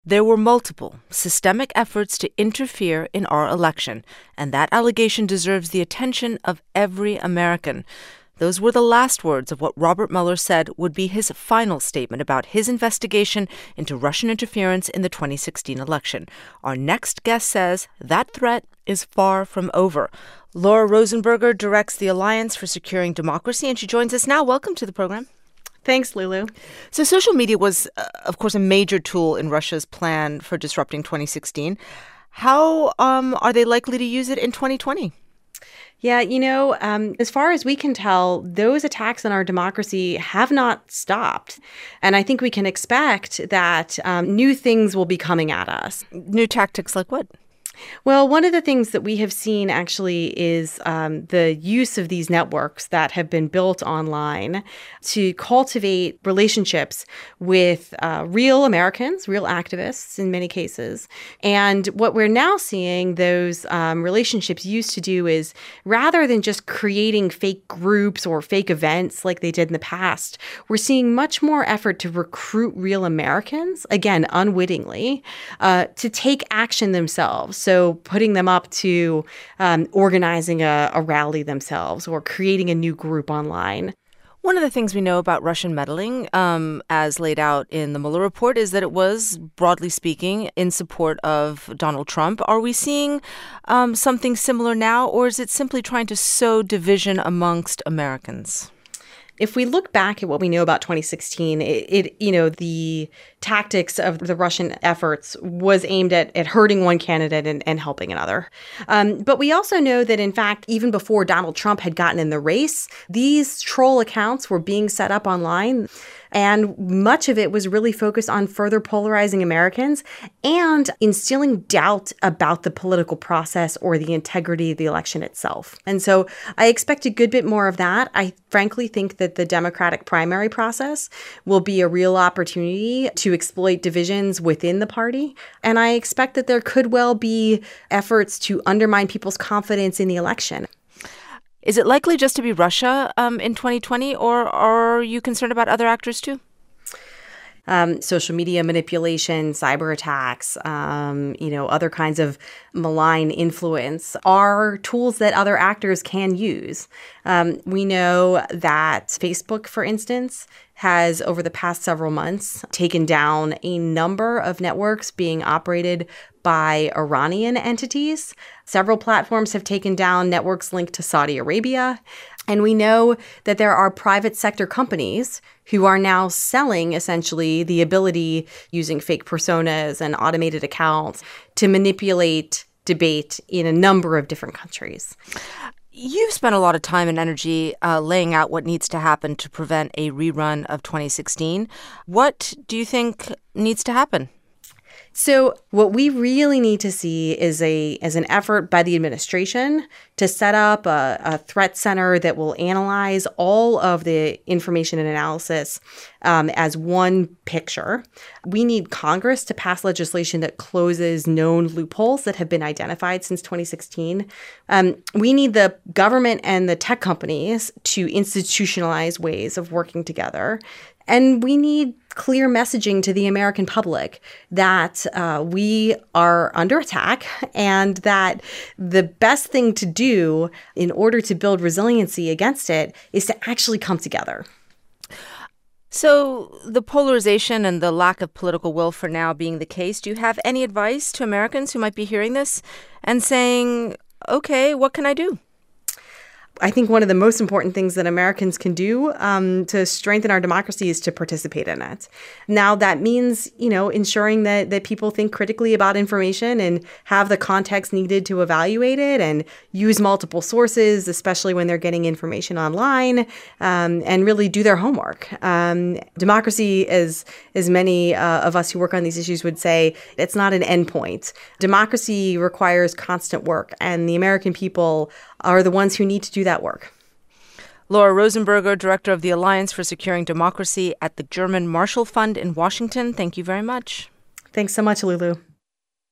There were multiple systemic efforts to interfere in our election, and that allegation deserves the attention of every American. Those were the last words of what Robert Mueller said would be his final statement about his investigation into Russian interference in the 2016 election. Our next guest says that threat is far from over. Laura Rosenberger directs the Alliance for Securing Democracy, and she joins us now. Welcome to the program. Thanks, Lulu. So social media was, of course, a major tool in Russia's plan for disrupting 2016. How are they likely to use it in 2020? Yeah, as far as we can tell, those attacks on our democracy have not stopped. And I think we can expect that new things will be coming at us. New tactics like what? Well, one of the things that we have seen actually is the use of these networks that have been built online to cultivate relationships with real Americans, real activists in many cases. And what we're now seeing those relationships used to do is, rather than just creating fake groups or fake events like they did in the past, we're seeing much more effort to recruit real Americans, again, unwittingly, to take action themselves. So putting them up to organizing a rally themselves or creating a new group online. One of the things we know about Russian meddling, as laid out in the Mueller report, is that it was, broadly speaking, in support of Donald Trump. Are we seeing something similar now, or is it simply trying to sow division amongst Americans? If we look back at what we know about 2016, the tactics of the Russian efforts was aimed at hurting one candidate and helping another. But we also know that, in fact, even before Donald Trump had gotten in the race, these troll accounts were being set up online. And much of it was really focused on further polarizing Americans and instilling doubt about the political process or the integrity of the election itself. And so I expect a good bit more of that. I frankly think that the Democratic primary process will be a real opportunity to exploit divisions within the party. And I expect that there could well be efforts to undermine people's confidence in the election. Is it likely just to be Russia in 2020, or are you concerned about other actors too? Social media manipulation, cyber attacks, other kinds of malign influence are tools that other actors can use. We know that Facebook, for instance, has over the past several months taken down a number of networks being operated by Iranian entities. Several platforms have taken down networks linked to Saudi Arabia. And we know that there are private sector companies who are now selling essentially the ability, using fake personas and automated accounts, to manipulate debate in a number of different countries. You've spent a lot of time and energy laying out what needs to happen to prevent a rerun of 2016. What do you think needs to happen? So what we really need to see is an effort by the administration to set up a threat center that will analyze all of the information and analysis as one picture. We need Congress to pass legislation that closes known loopholes that have been identified since 2016. We need the government and the tech companies to institutionalize ways of working together. And we need clear messaging to the American public that we are under attack and that the best thing to do in order to build resiliency against it is to actually come together. So the polarization and the lack of political will for now being the case, do you have any advice to Americans who might be hearing this and saying, okay, what can I do? I think one of the most important things that Americans can do to strengthen our democracy is to participate in it. Now, that means, ensuring that people think critically about information and have the context needed to evaluate it and use multiple sources, especially when they're getting information online, and really do their homework. Democracy, as many of us who work on these issues would say, it's not an endpoint. Democracy requires constant work, and the American people are the ones who need to do that work. Laura Rosenberger, Director of the Alliance for Securing Democracy at the German Marshall Fund in Washington. Thank you very much. Thanks so much, Lulu.